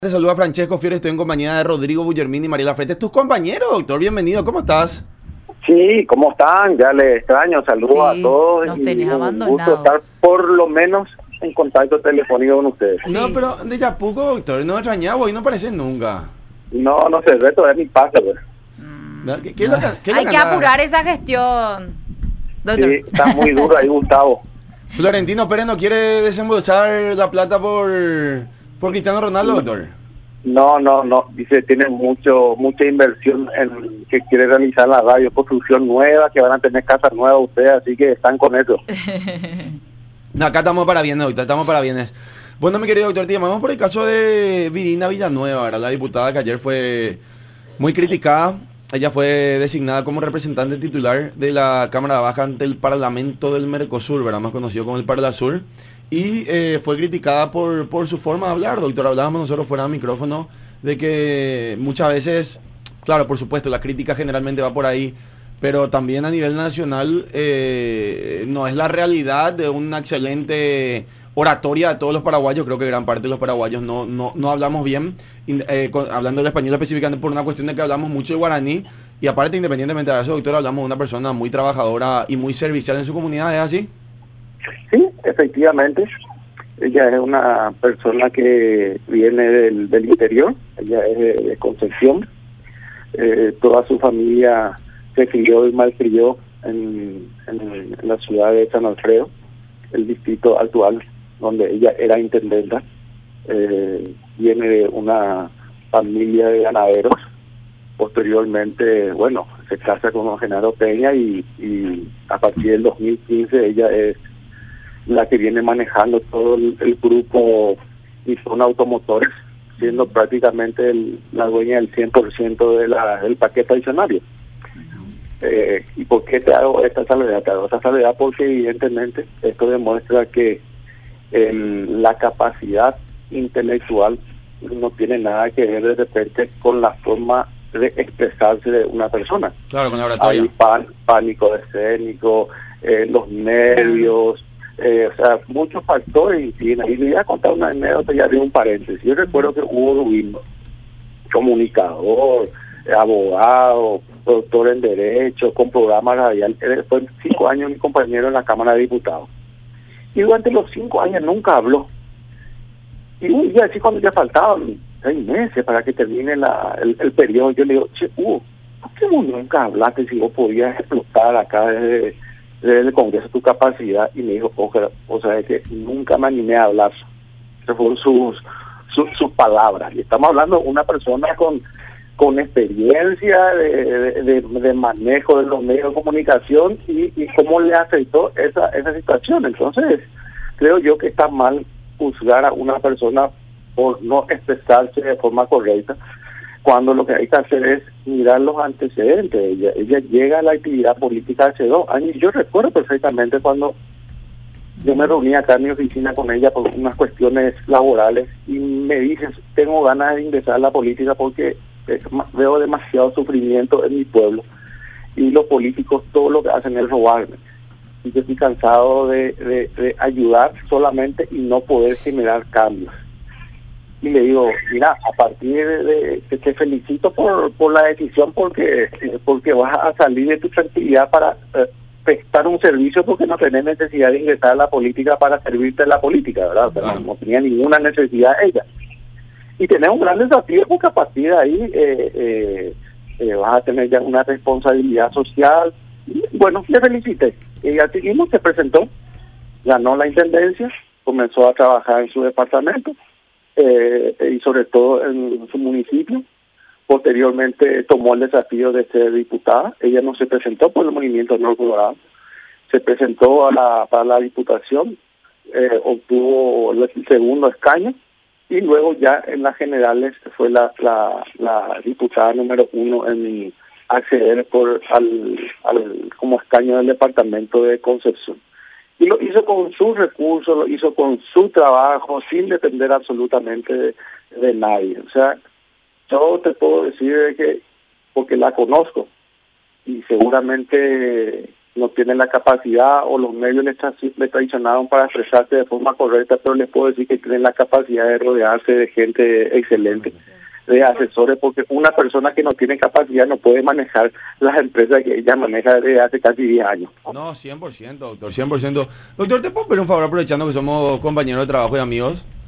Te saluda Francesco Fiore, estoy en compañía de Rodrigo Bullermín y Mariela Frente. ¿Tus compañeros, doctor? Bienvenido, ¿cómo estás? Sí, ¿cómo están? Ya les extraño, saludos a Sí, todos nos y tenés un gusto abandonados. estar por lo menos en contacto telefónico con ustedes. Sí. No, pero de ya poco, doctor, no extrañaba y no aparece nunca. No sé, el resto es mi pase, pues. ¿No? ¿Qué es lo qué es Hay lo que anda? apurar esa gestión, doctor. Sí, está muy duro ahí, Gustavo. Florentino Pérez no quiere desembolsar la plata por Cristiano Ronaldo, doctor. No, dice, tiene mucha inversión en que quiere realizar la radio, construcción nueva, que van a tener casa nueva ustedes, así que están con eso. No, acá estamos para bienes, doctor, estamos para bienes. Bueno, mi querido doctor, te llamamos por el caso de Virginia Villanueva, ¿verdad? La diputada que ayer fue muy criticada. Ella fue designada como representante titular de la Cámara Baja ante el Parlamento del Mercosur, ¿verdad? Más conocido como el Parlasur. Y fue criticada por su forma de hablar, doctor. Hablábamos nosotros fuera de micrófono de que muchas veces, claro, por supuesto, la crítica generalmente va por ahí, pero también a nivel nacional no es la realidad de una excelente oratoria de todos los paraguayos. Creo que gran parte de los paraguayos no hablamos bien, hablando del español específicamente por una cuestión de que hablamos mucho el guaraní. Y aparte, independientemente de eso, doctor, hablamos de una persona muy trabajadora y muy servicial en su comunidad, ¿es así? Sí, efectivamente. Ella es una persona que viene del interior, ella es de Concepción. Toda su familia se crió y malcrió en la ciudad de San Alfredo, el distrito actual, donde ella era intendenta. Viene de una familia de ganaderos. Posteriormente, bueno, se casa con don Genaro Peña y a partir del 2015 ella es la que viene manejando todo el grupo y son automotores, siendo prácticamente la dueña del 100% del paquete adicionario. ¿Y por qué te hago esta salvedad? Te hago esta salvedad porque evidentemente esto demuestra que la capacidad intelectual no tiene nada que ver de repente con la forma de expresarse de una persona. Claro, con la oratoria. Hay pánico escénico, los nervios, o sea, muchos factores. Y le voy a contar una anécdota, ya de un paréntesis. Yo recuerdo que Hugo Rubino, comunicador, abogado, doctor en Derecho, con programa radial, fue 5 años mi compañero en la Cámara de Diputados. Y durante los 5 años nunca habló. Y un día así, cuando ya faltaban 6 meses para que termine el periodo, yo le digo, che, Hugo, ¿por qué vos nunca hablaste si vos podías explotar acá desde el Congreso tu capacidad? Y me dijo, o sea, que nunca me animé a hablar. Esas fueron sus palabras. Y estamos hablando de una persona con experiencia de manejo de los medios de comunicación y cómo le afectó esa situación. Entonces, creo yo que está mal juzgar a una persona por no expresarse de forma correcta, cuando lo que hay que hacer es mirar los antecedentes. Ella llega a la actividad política hace 2 años. Yo recuerdo perfectamente cuando yo me reuní acá en mi oficina con ella por unas cuestiones laborales y me dice, tengo ganas de ingresar a la política porque veo demasiado sufrimiento en mi pueblo y los políticos todo lo que hacen es robarme. Y yo estoy cansado de ayudar solamente y no poder generar cambios. Y le digo, mira, a partir de que te felicito por la decisión porque vas a salir de tu tranquilidad para prestar un servicio, porque no tenés necesidad de ingresar a la política para servirte en la política, ¿verdad? O sea, Claro. no tenía ninguna necesidad ella. Y tenés un gran desafío porque a partir de ahí vas a tener ya una responsabilidad social. Y, bueno, le felicité. Ella seguimos, se presentó, ganó la intendencia, comenzó a trabajar en su departamento y sobre todo en su municipio. Posteriormente tomó el desafío de ser diputada. Ella no se presentó por el movimiento No Colorado, se presentó para la diputación, obtuvo el segundo escaño y luego ya en las generales fue la diputada número 1 en acceder como escaño del departamento de Concepción. Y lo hizo con sus recursos, lo hizo con su trabajo, sin depender absolutamente de nadie. O sea, yo te puedo decir que, porque la conozco, y seguramente no tienen la capacidad o los medios les traicionaron para expresarse de forma correcta, pero les puedo decir que tienen la capacidad de rodearse de gente excelente, de asesores, porque una persona que no tiene capacidad no puede manejar las empresas que ella maneja desde hace casi 10 años. No, 100%, doctor, 100%. Doctor, ¿te puedo pedir un favor aprovechando que somos compañeros de trabajo y amigos?